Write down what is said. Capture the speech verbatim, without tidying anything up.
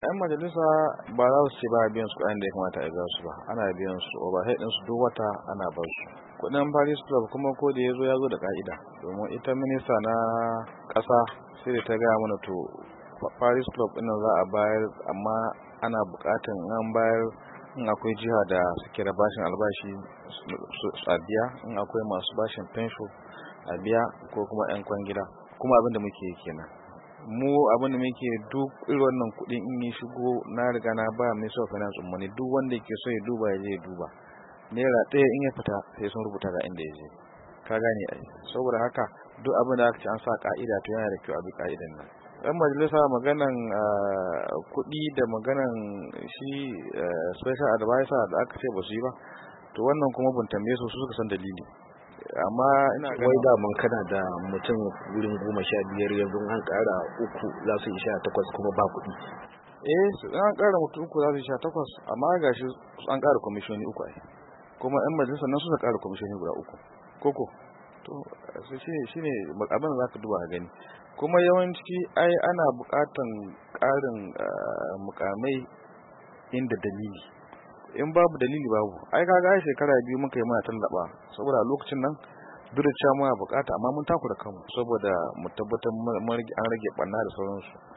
'Yan majalisa ba za su ce ba a biyan su kuɗin da ya kamata a biya su ba, ana biyan su overhead ɗinsu duk wata ana ba su. Kuɗin Paris Club kuma ko da ya zo ya zo da ƙa'ida, domin ita minista na ƙasa sai da ta gaya mana to Paris Club ɗin nan za a bayar amma ana buƙatan an bayar in akwai jiha da suke da bashin albashi a biya, in akwai masu bashin fensho a biya ko kuma 'yan kwangila, kuma abin da muke yi kenan. Mu abin da muke duk irin wannan kuɗin in ya shigo na riga na ba Minister of Finance umarni duk wanda yake so ya duba ya je ya duba. Naira ɗaya in ya fita sai sun rubuta ga inda ya je. Ka gane ai. Saboda haka duk abin da aka ce an sa ka'ida to yana da kyau a bi ka'idan nan. Yan majalisa maganan kuɗi da maganan shi special advisor da aka ce ba su yi ba, to wannan kuma ban tambaye su su suka san dalili. Amma ina wai da mun kana da mutum wurin goma sha biyar yanzu an ƙara uku za su yi sha takwas kuma ba kuɗi. Eh an ƙara mutum uku za su yi sha takwas amma gashi an ƙara kwamishoni uku ai, kuma yan majalisa nan suka ƙara kwamishoni guda uku koko to shi shine abin da zaka duba ka gani. Kuma yawanci ai ana buƙatan ƙarin mukamai inda dalili, in babu dalili babu. Ai kaga ai shekara biyu muka yi muna tallaba saboda a lokacin nan duk da cewa muna bukata amma mun takura kanmu saboda mu tabbatar an rage barna da sauransu.